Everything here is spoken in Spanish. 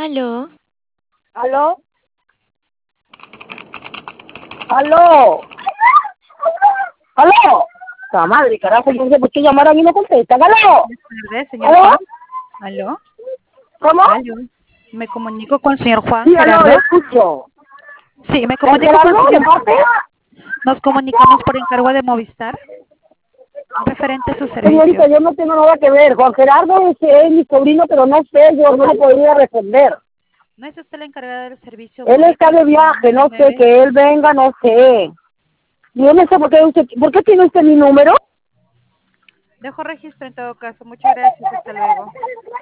Aló, ¿Aló? ¿Aló? ¿Aló? La madre, carajo, yo no sé por qué llamaron y no contestan. ¿Aló? Buenas tardes, señor ¿Aló? Juan. ¿Aló? ¿Cómo? ¿Aló? Me comunico con el señor Juan Sí, aló, le Gerardo. escucho. Sí, me ¿El comunico con el Gerardo de señor. parte? Nos comunicamos por encargo de Movistar referente a su Señorita, servicio. yo no tengo nada que ver. Juan Gerardo es mi sobrino, pero no sé, yo no le podría responder. ¿No es usted la encargada del servicio Él está Movistar de viaje, no sé, 999? que él venga, no sé. Yo no sé por qué tiene usted mi número. Dejo registro en todo caso. Muchas gracias. Hasta luego.